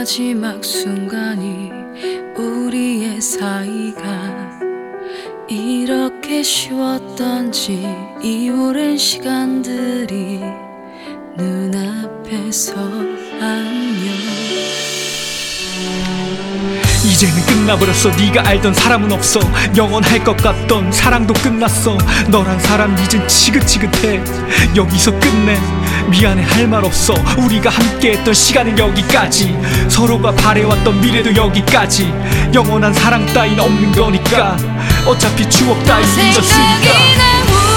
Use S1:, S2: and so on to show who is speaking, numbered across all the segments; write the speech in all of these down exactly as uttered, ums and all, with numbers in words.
S1: 마지막 순간이 우리의 사이가 이렇게 쉬웠던지 이 오랜 시간들이 눈앞에서 안녕.
S2: 이제는 끝나버렸어. 네가 알던 사람은 없어. 영원할 것 같던 사랑도 끝났어. 너란 사람 이젠 지긋지긋해. 여기서 끝내. 미안해 할 말 없어. 우리가 함께했던 시간은 여기까지. 서로가 바래왔던 미래도 여기까지. 영원한 사랑 따윈 없는 거니까. 어차피 추억 따윈 잊었으니까.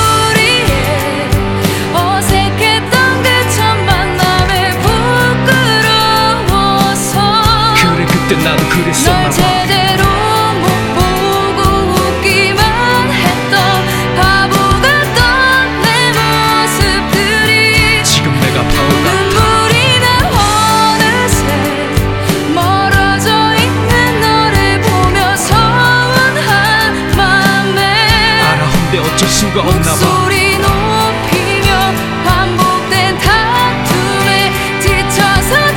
S2: 나도 그랬었나 봐.
S1: 제대로 못 보고 웃기만 했던 바보 같던 내 모습들이
S2: 지금 내가 바보 같아.
S1: 눈물이 나 어느새 멀어져 있는 너를 보며 서운한 맘에
S2: 알아 헌데 어쩔 수가 없나 봐.
S1: 목소리 높이며 반복된 다툼에 지쳐서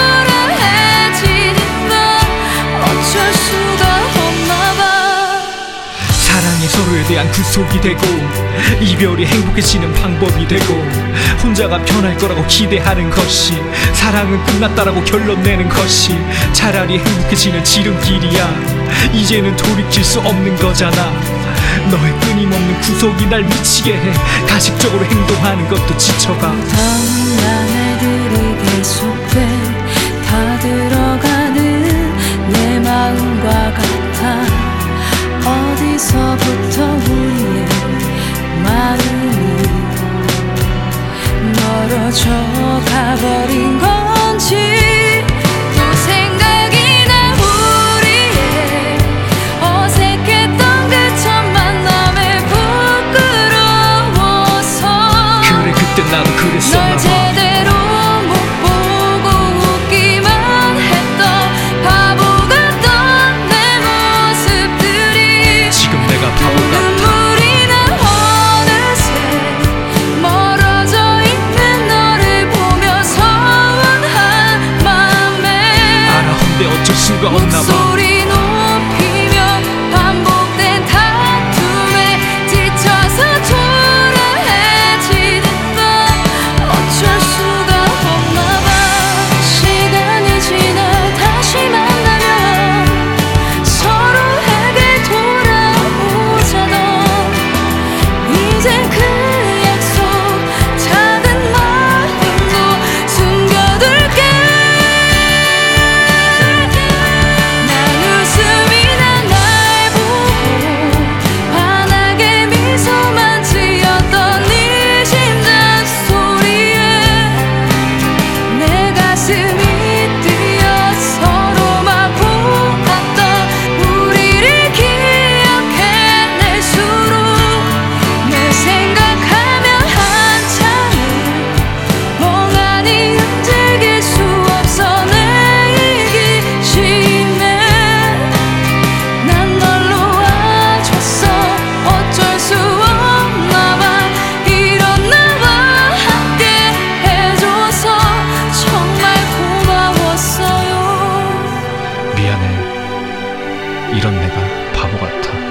S2: 서로에 대한 구속이 되고 이별이 행복해지는 방법이 되고 혼자가 편할 거라고 기대하는 것이 사랑은 끝났다라고 결론 내는 것이 차라리 행복해지는 지름길이야. 이제는 돌이킬 수 없는 거잖아. 너의 끊임없는 구속이 날 미치게 해. 가식적으로 행동하는 것도 지쳐가.
S1: 다음 날들이 계속돼 다 들어가는 내 마음과 같아. 어디서부터 우리의 마음이 멀어져 가버린 건지 또 생각이 나. 우리의 어색했던 그 첫 만남에 부끄러워서
S2: 그래 그때 나도 그랬었나 봐.
S1: 제대로 못 보고 웃기만 했던 바보 같던 내 모습들이
S2: 지금 내가 바보 같아.
S1: 눈물이 나 어느새 멀어져 있는 너를 보며 서운한 맘에
S2: 알아 헌데 어쩔 수가 없나 봐.
S1: 목소리 높이며 반복된 다툼에 지쳐서 초라해지는 건 어쩔 수가 없나 봐. 시간이 지나 다시 만나면 서로에게 돌아오자던 이젠 그 약속 작은 마음도 숨겨둘게. 난 웃음이 난 날 보고 환하게 미소만 지었던 네 심장 소리에 내 가슴이 뛰어 서로만 보았던 우리를 기억해낼수록 널 생각하면 한참을 멍하니 움직일 수 없어. 내 이기심에 난 널 놓아줬어. 어쩔 수 없나 봐. 이런 나와 함께 해줘서 정말 고마웠어요.
S2: 미안해. 이런 내가 바보 같아.